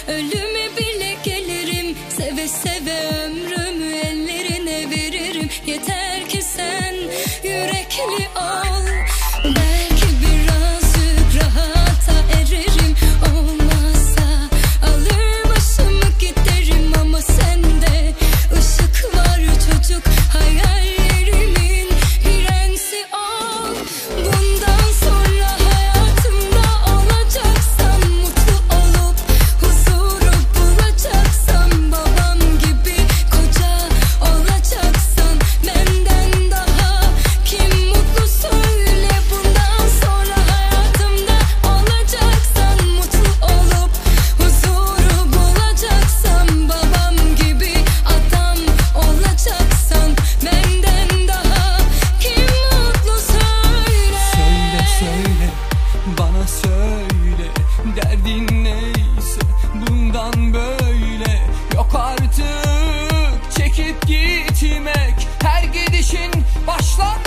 Ölüme bile gelirim, seve seve ömrümü ellerine veririm. Yeter ki sen yürekli ol. Belki birazcık rahata ererim. Olmazsa alır başımı giderim. Ama sende ışık var çocuk, hayallerimin prensi ol. Bundan sonra hayatımda olacaksan, mutlu olup huzuru bulacaksan, babam gibi koca olacaksan, benden daha kim mutlu söyle. Bundan sonra hayatımda olacaksan, mutlu olup huzuru bulacaksan, babam gibi adam olacaksan, benden daha kim mutlu söyle. Söyle söyle, bana söyle, derdin neyse bundan böyle. Yok artık çekip gitmek, her gidişin başlar